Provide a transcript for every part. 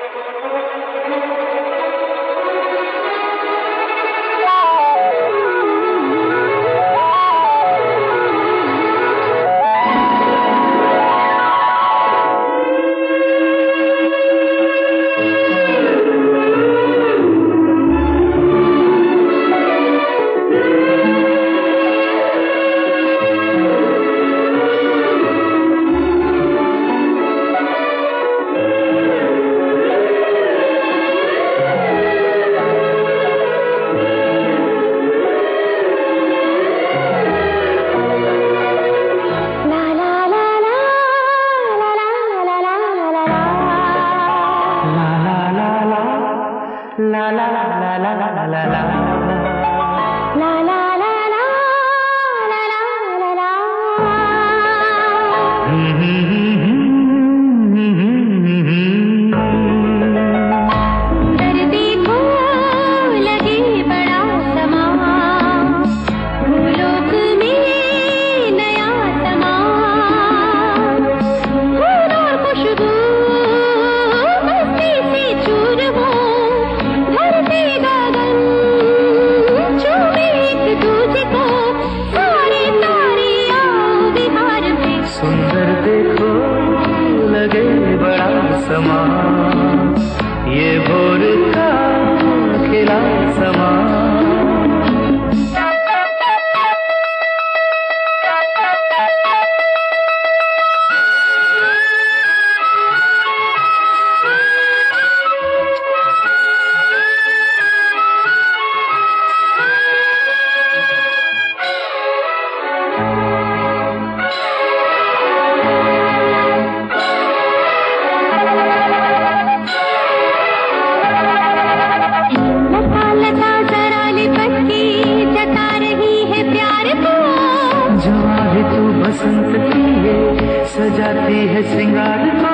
सजाती है श्रृंगार को,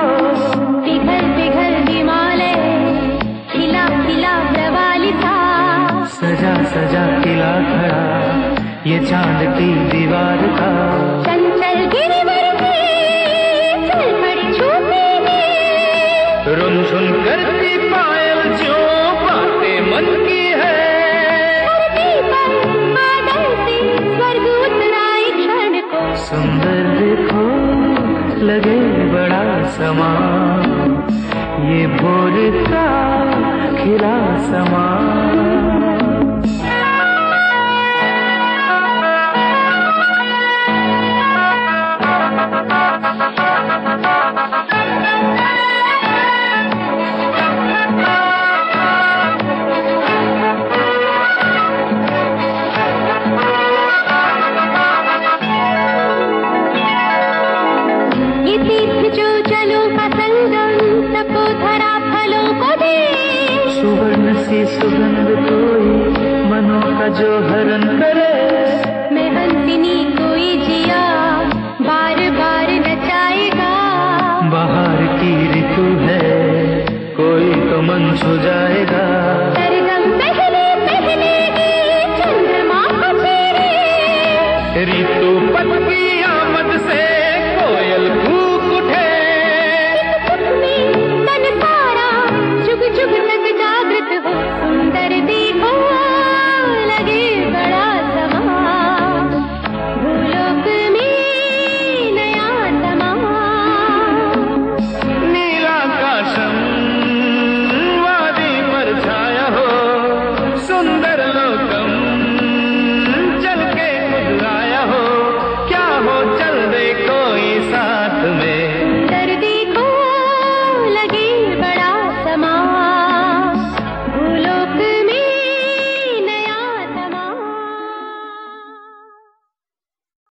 पिघल पिघल हिमालय खिला खिला प्रवाली था, सजा सजा किला खड़ा ये चांद की दीवार का। चंचल गिरिवर की चल पड़ी छूती है, रुनझुन करती पायल जो बातें मन की है, धरती पर बादल से स्वर्ग उतरा एक क्षण को। सुंदर देखो लगे बड़ा समा, ये भोर का खिला समा। सुगंध कोई मनों का जो हरण करे,